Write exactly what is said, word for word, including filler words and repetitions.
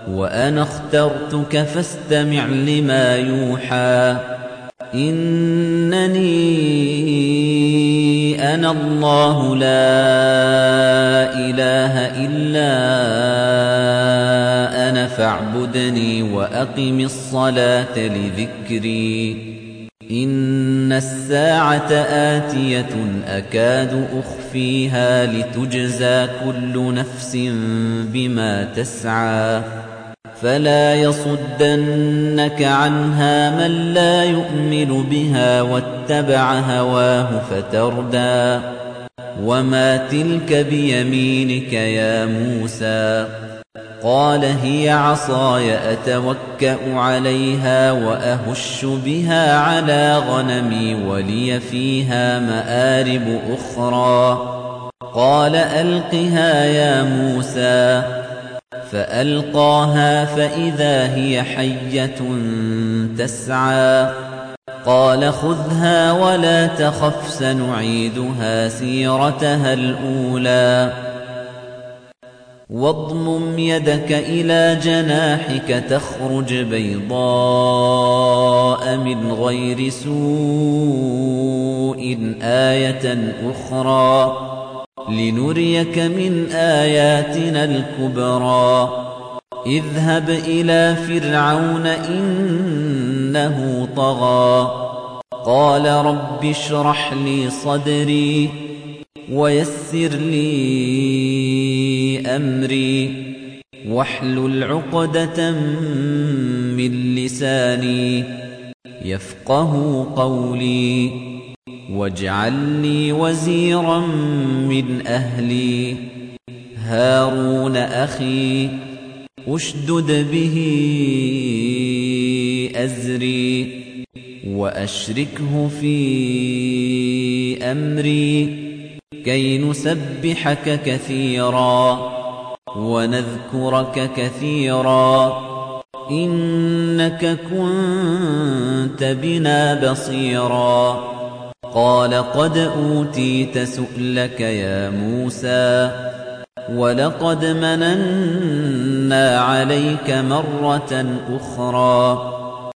وأنا اخترتك فاستمع لما يوحى إنني أنا الله لا إله إلا أنا فاعبدني وأقم الصلاة لذكري إن الساعة آتية أكاد أخفيها لتجزى كل نفس بما تسعى فلا يصدنك عنها من لا يؤمن بها واتبع هواه فتردى وما تلك بيمينك يا موسى قال هي عصاي أتوكأ عليها وأهش بها على غنمي ولي فيها مآرب أخرى قال ألقها يا موسى فألقاها فإذا هي حية تسعى قال خذها ولا تخف سنعيدها سيرتها الأولى واضمم يدك إلى جناحك تخرج بيضاء من غير سوء آية أخرى لنريك من آياتنا الكبرى اذهب إلى فرعون إنه طغى قال رب اشرح لي صدري ويسر لي أمري واحلل عقدة من لساني يفقه قولي واجعل لي وزيرا من أهلي هارون أخي أشدد به أزري وأشركه في أمري كي نسبحك كثيرا ونذكرك كثيرا إنك كنت بنا بصيرا قال قد أوتيت سؤلك يا موسى ولقد مننا عليك مرة أخرى